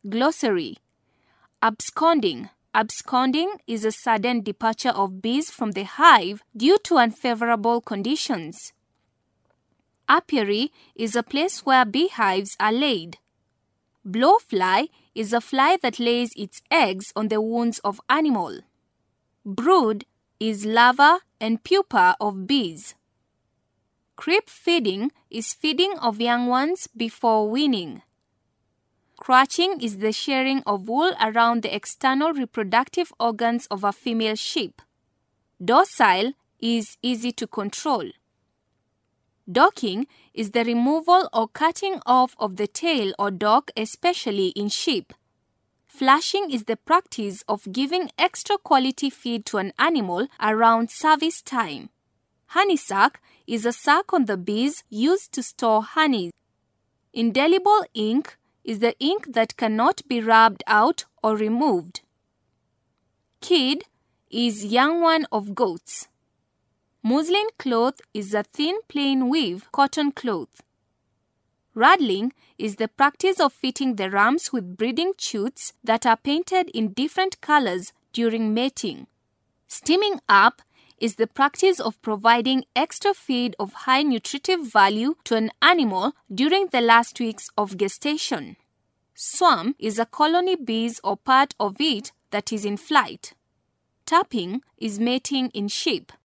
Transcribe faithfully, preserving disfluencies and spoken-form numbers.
Glossary. Absconding. Absconding is a sudden departure of bees from the hive due to unfavorable conditions. Apiary is a place where beehives are laid. Blowfly is a fly that lays its eggs on the wounds of animal. Brood is larva and pupa of bees. Creep feeding is feeding of young ones before weaning. Crutching is the shearing of wool around the external reproductive organs of a female sheep. Docile is easy to control. Docking is the removal or cutting off of the tail or dock, especially in sheep. Flushing is the practice of giving extra quality feed to an animal around service time. Honeysuck is a sac on the bees used to store honey. Indelible ink is the ink that cannot be rubbed out or removed. Kid is young one of goats. Muslin cloth is a thin plain weave cotton cloth. Raddling is the practice of fitting the rams with breeding chutes that are painted in different colors during mating. Steaming up is the practice of providing extra feed of high nutritive value to an animal during the last weeks of gestation. Swarm is a colony bees or part of it that is in flight. Tapping is mating in sheep.